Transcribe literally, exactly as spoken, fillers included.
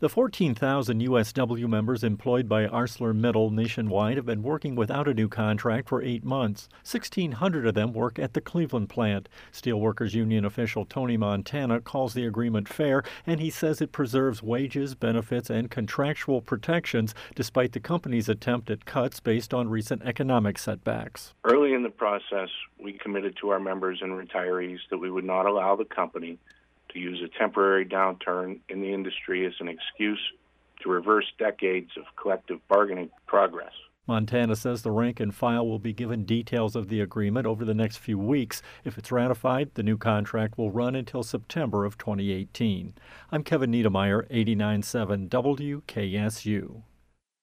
The fourteen thousand U S W members employed by ArcelorMittal nationwide have been working without a new contract for eight months. sixteen hundred of them work at the Cleveland plant. Steelworkers Union official Tony Montana calls the agreement fair, and he says it preserves wages, benefits, and contractual protections despite the company's attempt at cuts based on recent economic setbacks. Early in the process, we committed to our members and retirees that we would not allow the company to use a temporary downturn in the industry as an excuse to reverse decades of collective bargaining progress. Montana says the rank and file will be given details of the agreement over the next few weeks. If it's ratified, the new contract will run until September of twenty eighteen. I'm Kevin Niedermeyer, eighty-nine point seven W K S U.